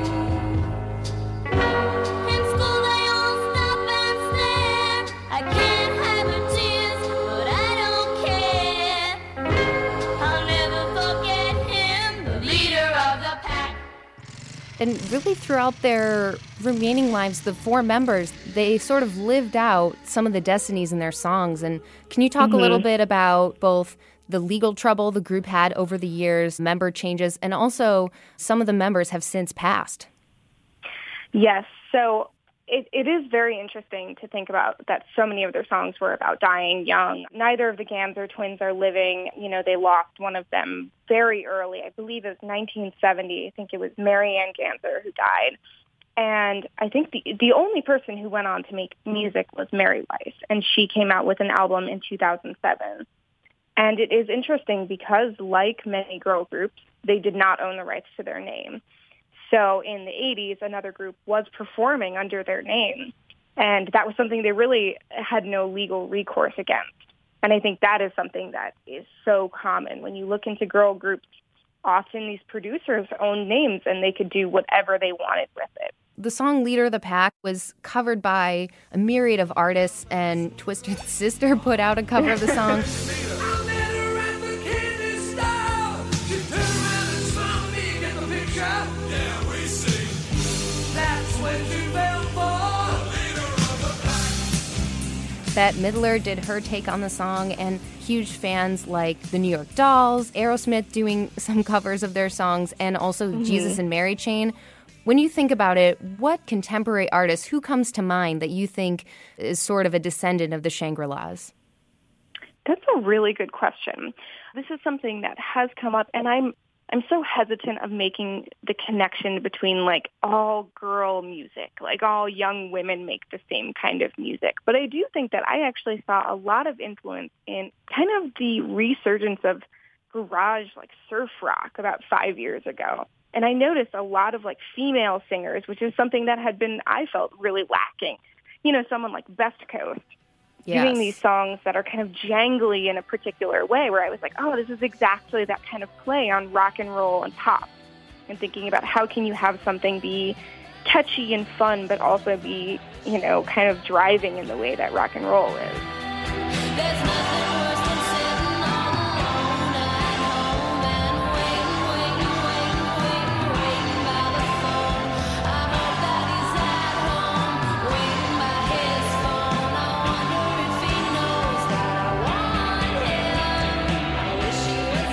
In school they all stop and stare. I can't hide my tears, but I don't care. I'll never forget him, the leader of the pack. And really throughout their remaining lives, the four members, they sort of lived out some of the destinies in their songs. And can you talk Mm-hmm. a little bit about both the legal trouble the group had over the years, member changes, and also some of the members have since passed? Yes. So it, it is very interesting to think about that so many of their songs were about dying young. Neither of the Ganser twins are living. You know, they lost one of them very early. I believe it was nineteen seventy. I think it was Marianne Ganser who died. And I think the the only person who went on to make music was Mary Weiss, and she came out with an album in two thousand seven. And it is interesting because, like many girl groups, they did not own the rights to their name. So in the eighties, another group was performing under their name, and that was something they really had no legal recourse against. And I think that is something that is so common. When you look into girl groups, often these producers own names, and they could do whatever they wanted with it. The song Leader of the Pack was covered by a myriad of artists, and Twisted Sister put out a cover of the song. Bette Midler did her take on the song, and huge fans like the New York Dolls, Aerosmith doing some covers of their songs, and also Mm-hmm. Jesus and Mary Chain. When you think about it, what contemporary artist, who comes to mind that you think is sort of a descendant of the Shangri-Las? That's a really good question. This is something that has come up, and I'm I'm so hesitant of making the connection between like all girl music, like all young women make the same kind of music. But I do think that I actually saw a lot of influence in kind of the resurgence of garage, like surf rock about five years ago. And I noticed a lot of like female singers, which is something that had been, I felt, really lacking. You know, someone like Best Coast. Yes. Doing these songs that are kind of jangly in a particular way, where I was like, oh, this is exactly that kind of play on rock and roll and pop. And thinking about how can you have something be catchy and fun, but also be, you know, kind of driving in the way that rock and roll is. There's nothing worse than sitting all alone at home and waiting, waiting, waiting, waiting, waiting by the phone. I hope that he's at home, waiting by his phone. I wonder if he knows that I want him. I wish he was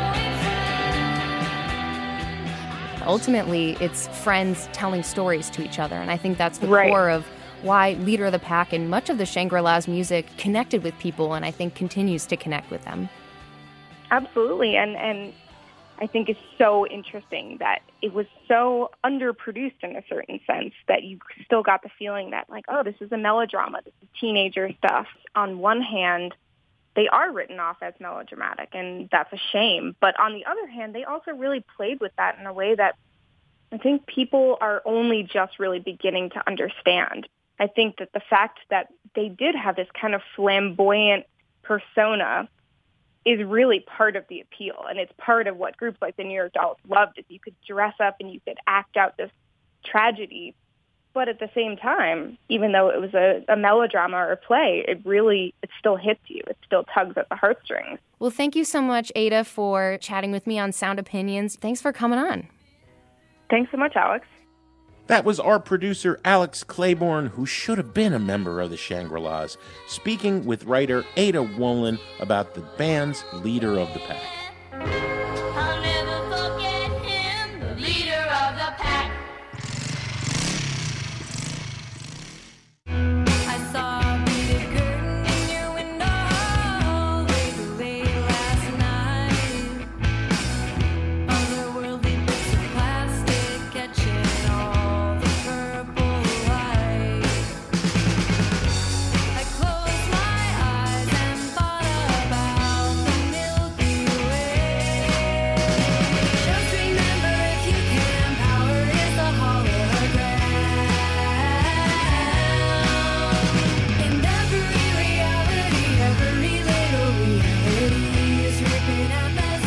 my boyfriend. Ultimately, it's friends telling stories to each other, and I think that's the Right. core of why Leader of the Pack and much of the Shangri-Las music connected with people, and I think continues to connect with them. Absolutely. And, and I think it's so interesting that it was so underproduced in a certain sense that you still got the feeling that, like, oh, this is a melodrama. This is teenager stuff. On one hand, they are written off as melodramatic, and that's a shame. But on the other hand, they also really played with that in a way that I think people are only just really beginning to understand. I think that the fact that they did have this kind of flamboyant persona is really part of the appeal, and it's part of what groups like the New York Dolls loved, is you could dress up and you could act out this tragedy, but at the same time, even though it was a, a melodrama or a play, it really, it still hits you. It still tugs at the heartstrings. Well, thank you so much, Ada, for chatting with me on Sound Opinions. Thanks for coming on. Thanks so much, Alex. That was our producer, Alex Claiborne, who should have been a member of the Shangri-Las, speaking with writer Ada Wolin about the band's leader of the pack. I'll never forget him, the leader of the pack. I saw a beaded curtain in your window late, late last night. Otherworldly bits of plastic catching all the purple light. I closed my eyes and thought about the Milky Way. Just remember, if you can, power is a hologram. And every reality, every little reality is ripping at the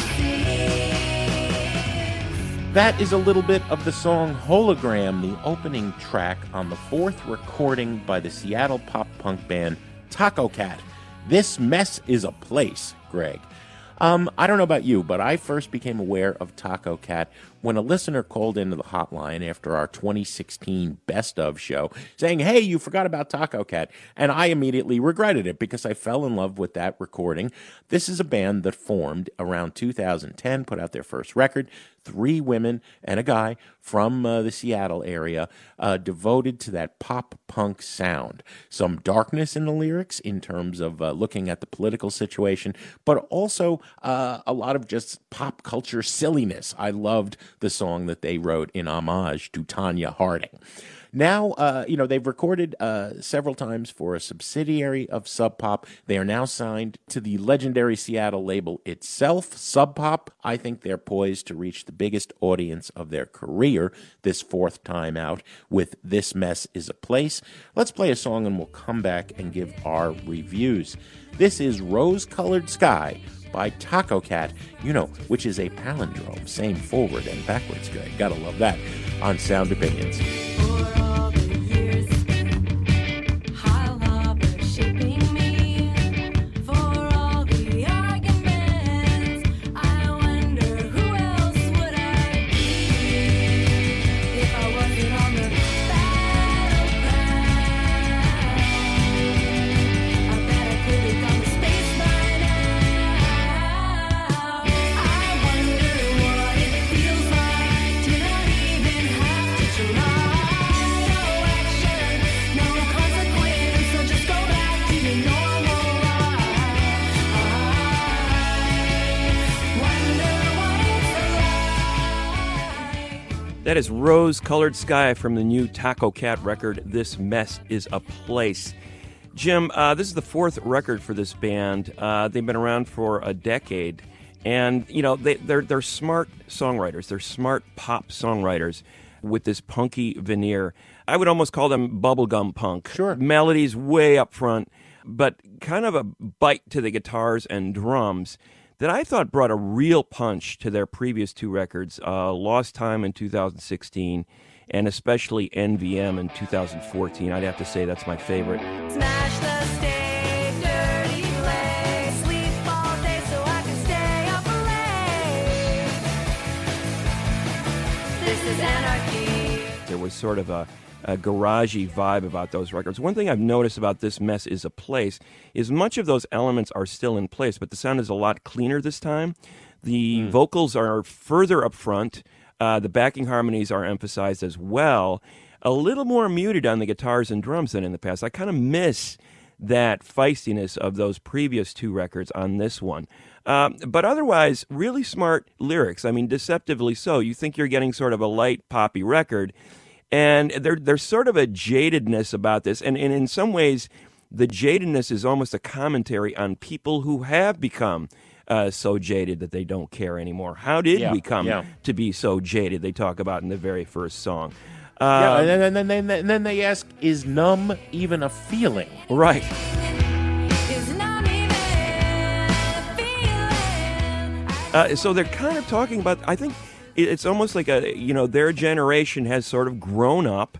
seams. That is a little bit of the song Hologram, the opening track on the fourth recording by the Seattle pop-punk band Taco Cat. This Mess Is a Place, Greg. Um, I don't know about you, but I first became aware of Taco Cat when a listener called into the hotline after our twenty sixteen Best Of show saying, hey, you forgot about Taco Cat. And I immediately regretted it because I fell in love with that recording. This is a band that formed around two thousand ten, put out their first record, three women and a guy from uh, the Seattle area, uh, devoted to that pop-punk sound. Some darkness in the lyrics in terms of uh, looking at the political situation, but also uh, a lot of just pop culture silliness. I loved the song that they wrote in homage to Tanya Harding. Now, uh, you know, they've recorded uh, several times for a subsidiary of Sub Pop. They are now signed to the legendary Seattle label itself, Sub Pop. I think they're poised to reach the biggest audience of their career this fourth time out with This Mess Is a Place. Let's play a song and we'll come back and give our reviews. This is Rose Colored Sky by Taco Cat, you know, which is a palindrome, same forward and backwards. Good. Gotta love that on Sound Opinions. For all the years high lava shaping me, for all the arguments, I wonder who else would I be if I wasn't on the battleground. I bet I could have gone to space by now. I wonder what it feels like to not even have to try. No action, no consequence, so just go back to your normal life. I wonder what it's like. That is Rose Colored Sky from the new Taco Cat record, This Mess Is a Place. Jim, uh, this is the fourth record for this band. Uh, they've been around for a decade. And, you know, they, they're, they're smart songwriters. They're smart pop songwriters with this punky veneer. I would almost call them bubblegum punk. Sure. Melodies way up front, but kind of a bite to the guitars and drums that I thought brought a real punch to their previous two records, uh, Lost Time in two thousand sixteen and especially N V M in two thousand fourteen. I'd have to say that's my favorite. Smash the stage, dirty play, sleep all day so I can stay up late. This is anarchy. There was sort of a, a garagey vibe about those records. One thing I've noticed about This Mess Is a Place is much of those elements are still in place, but the sound is a lot cleaner this time. The vocals are further up front. Uh, the backing harmonies are emphasized as well. A little more muted on the guitars and drums than in the past. I kind of miss that feistiness of those previous two records on this one. Um, but otherwise, really smart lyrics. I mean, deceptively so. You think you're getting sort of a light poppy record, and there, there's sort of a jadedness about this. And, and in some ways, the jadedness is almost a commentary on people who have become Uh, so jaded that they don't care anymore. How did Yeah, we come yeah. to be so jaded? They talk about in the very first song. Yeah, Um, and then, and, then, and, then, and then they ask, is numb even a feeling? Right. It's not even a feeling. Uh, so they're kind of talking about, I think it- it's almost like a, you know, their generation has sort of grown up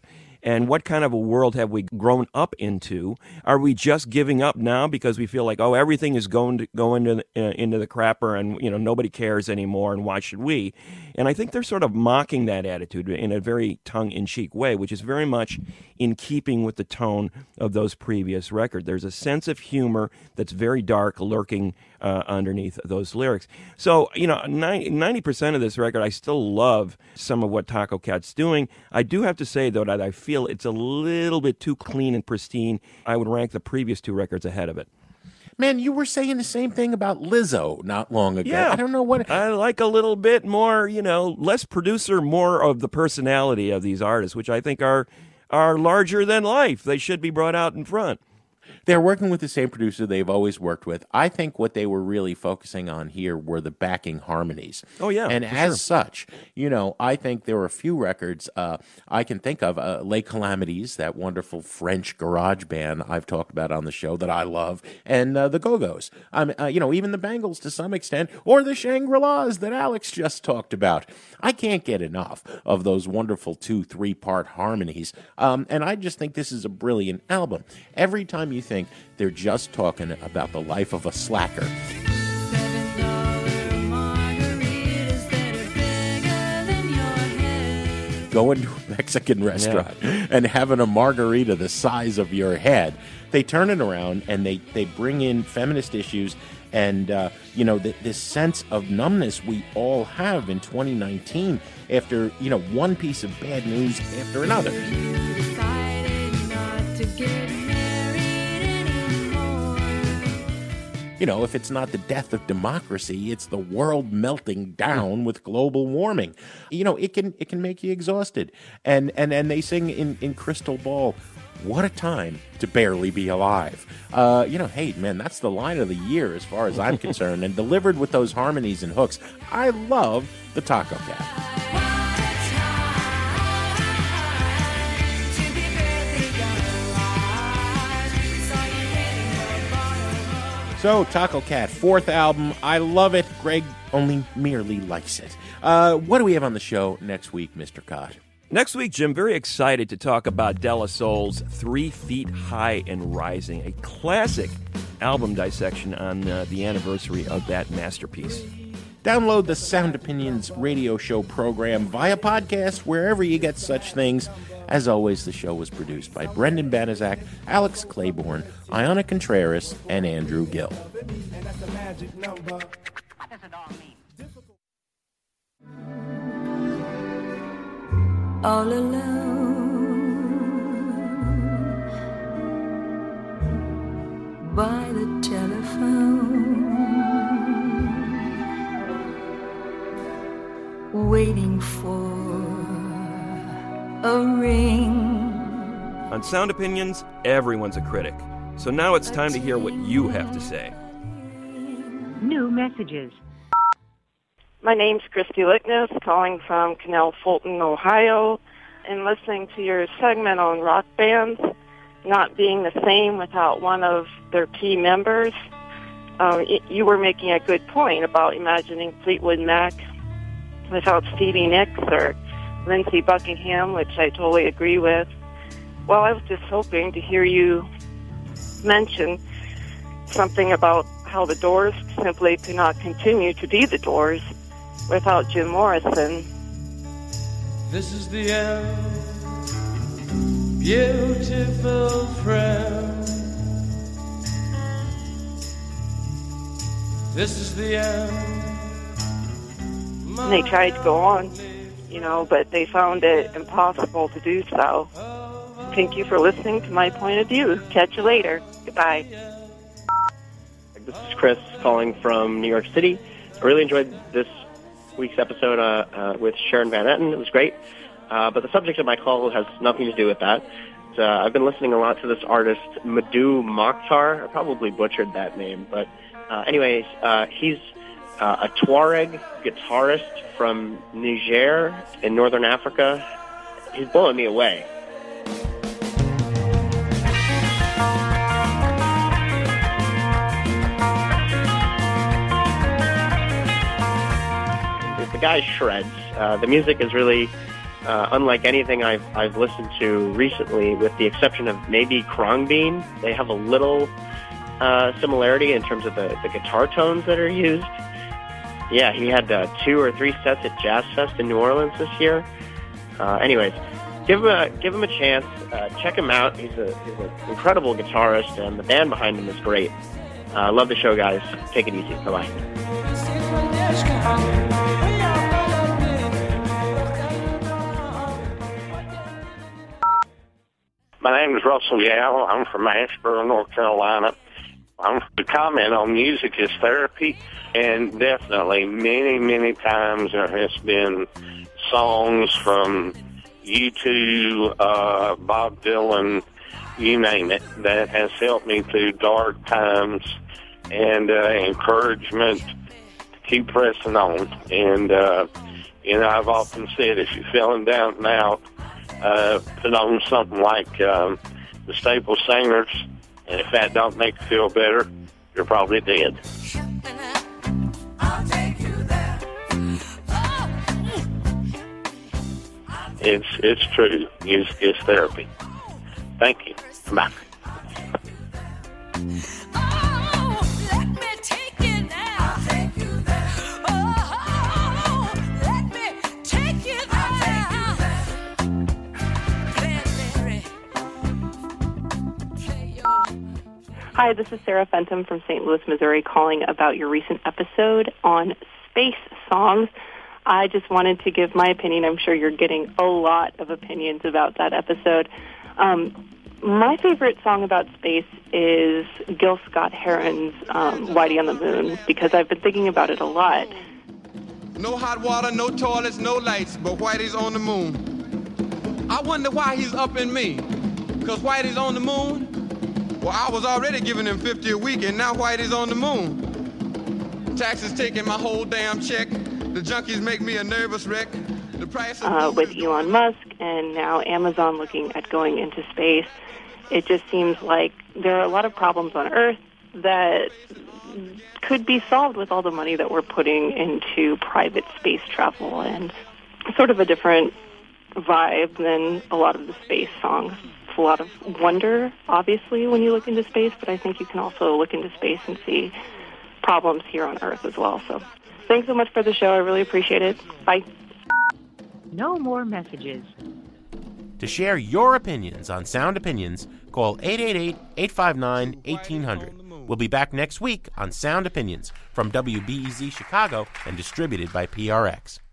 And what kind of a world have we grown up into? Are we just giving up now because we feel like, oh, everything is going to go into the, uh, into the crapper, and you know nobody cares anymore, and why should we? And I think they're sort of mocking that attitude in a very tongue-in-cheek way, which is very much in keeping with the tone of those previous records. There's a sense of humor that's very dark lurking uh, underneath those lyrics. So, you know, ninety percent of this record, I still love some of what Taco Cat's doing. I do have to say, though, that I feel it's a little bit too clean and pristine. I would rank the previous two records ahead of it. Man, you were saying the same thing about Lizzo not long ago. Yeah. I don't know what... I like a little bit more, you know, less producer, more of the personality of these artists, which I think are are larger than life. They should be brought out in front. They're working with the same producer they've always worked with. I think what they were really focusing on here were the backing harmonies. Oh, yeah. And for as sure. such, you know, I think there were a few records uh, I can think of. Uh, Les Calamities, that wonderful French garage band I've talked about on the show that I love, and uh, the Go-Go's. Um, uh, you know, even the Bangles to some extent, or the Shangri-Las that Alex just talked about. I can't get enough of those wonderful two, three-part harmonies. Um, and I just think this is a brilliant album. Every time you think they're just talking about the life of a slacker. Going to a Mexican restaurant Yeah. and having a margarita the size of your head. They turn it around and they, they bring in feminist issues and, uh, you know, th- this sense of numbness we all have in twenty nineteen after, you know, one piece of bad news after another. You know, if it's not the death of democracy, it's the world melting down with global warming. You know, it can it can make you exhausted. And and, and they sing in, in Crystal Ball, what a time to barely be alive. Uh, you know, hey, man, that's the line of the year as far as I'm concerned. And delivered with those harmonies and hooks, I love the Taco Cat. So, Taco Cat, fourth album. I love it. Greg only merely likes it. Uh, what do we have on the show next week, Mister Cott? Next week, Jim, very excited to talk about De La Soul's Three Feet High and Rising, a classic album dissection on uh, the anniversary of that masterpiece. Download the Sound Opinions radio show program via podcast wherever you get such things. As always, the show was produced by Brendan Banaszak, Alex Claiborne, Iona Contreras, and Andrew Gill. All alone by the telephone, waiting for a ring. On Sound Opinions, everyone's a critic. So now it's time to hear what you have to say. New messages. My name's Christy Lickness, calling from Canal Fulton, Ohio, and listening to your segment on rock bands not being the same without one of their key members. Um, it, you were making a good point about imagining Fleetwood Mac without Stevie Nicks or Lindsey Buckingham, which I totally agree with. Well, I was just hoping to hear you mention something about how the Doors simply could not continue to be the Doors without Jim Morrison. This is the end, beautiful friend. This is the end. And they tried to go on, you know, but they found it impossible to do so. Thank you for listening to my point of view. Catch you later. Goodbye. This is Chris calling from New York City. I really enjoyed this week's episode uh, uh, with Sharon Van Etten. It was great. Uh, but the subject of my call has nothing to do with that. Uh, I've been listening a lot to this artist, Madhu Mokhtar. I probably butchered that name. But uh, anyways, uh, he's uh, a Tuareg guitarist from Niger in northern Africa. He's blowing me away. The guy shreds. Uh, the music is really uh, unlike anything I've, I've listened to recently, with the exception of maybe Krongbean. They have a little uh, similarity in terms of the, the guitar tones that are used. Yeah, he had uh, two or three sets at Jazz Fest in New Orleans this year. Uh, anyways, give him a give him a chance. Uh, check him out. He's a he's an incredible guitarist, and the band behind him is great. Uh, love the show, guys. Take it easy. Bye bye. My name is Russell Yao. I'm from Asheboro, North Carolina. I'm to comment on music as therapy, and definitely many, many times there has been songs from U two, uh, Bob Dylan, you name it, that has helped me through dark times, and uh, encouragement to keep pressing on. And, uh, you know, I've often said, if you're feeling down and out, uh, put on something like um, the Staple Singers, and if that don't make you feel better, you're probably dead. It's it's true. Music is therapy. Thank you. Bye. Hi, this is Sarah Fenton from Saint Louis, Missouri, calling about your recent episode on space songs. I just wanted to give my opinion. I'm sure you're getting a lot of opinions about that episode. Um, my favorite song about space is Gil Scott-Heron's um, Whitey on the Moon, because I've been thinking about it a lot. No hot water, no toilets, no lights, but Whitey's on the moon. I wonder why he's up in me, because Whitey's on the moon. Well, I was already giving him fifty a week, and now Whitey's on the moon. Taxes taking my whole damn check. The junkies make me a nervous wreck. The price of uh, with Elon Musk and now Amazon looking at going into space, it just seems like there are a lot of problems on Earth that could be solved with all the money that we're putting into private space travel, and sort of a different vibe than a lot of the space songs. It's a lot of wonder, obviously, when you look into space, but I think you can also look into space and see problems here on Earth as well. So thanks so much for the show. I really appreciate it. Bye. No more messages. To share your opinions on Sound Opinions, call eight eight eight, eight five nine, one eight hundred. We'll be back next week on Sound Opinions from W B E Z Chicago and distributed by P R X.